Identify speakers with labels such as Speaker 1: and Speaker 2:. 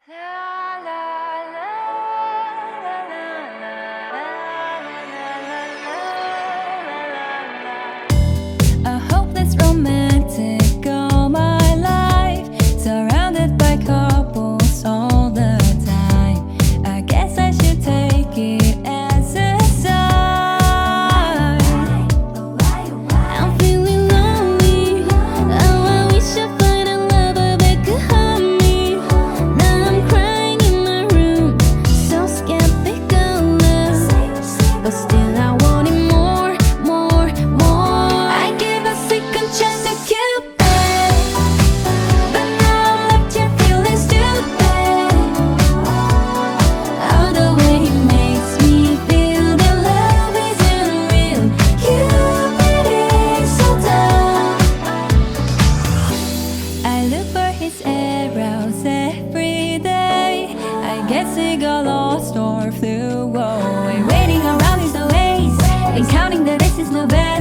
Speaker 1: A hopeless romantic all my life, surrounded by couples all the time. I guess I should take it as a sign. I'm feeling lonely. Oh, I wish I find a lover that could help me. Now I'm crying in my room, so skeptical, but still I want it more, more, more. I gave a second chance to Cupid, but now I'm left here feeling stupid. All the way he makes me feel that love isn't real. Cupid is so dumb. I look for his arrows every day. I guess he got lost or flew away. Waiting around is a waste, and counting the days is no better.